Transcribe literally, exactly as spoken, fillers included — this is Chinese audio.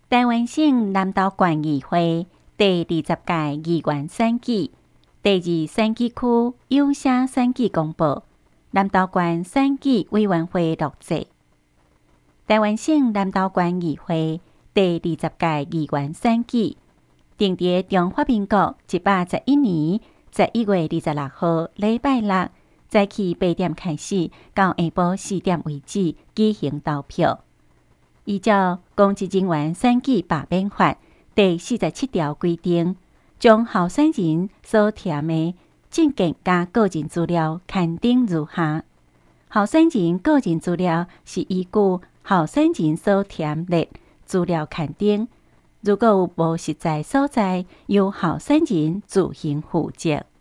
台湾省南投县议会第二十届议员选举第二选举区有声选举公布，南投县选举委员会录制。台湾省南投县议会第二十届议员选举，定伫中华民国一百十一年十一月二十六號禮拜六早起八點開始，到下晡四點為止舉行投票。依照《公職人員選舉罷免法》第四十七條規定，將候選人所填的證件加個人資料刊登如下：候選人個人資料是依據候選人所填列資料刊登，如果有無實在所在，由候選人自行負責。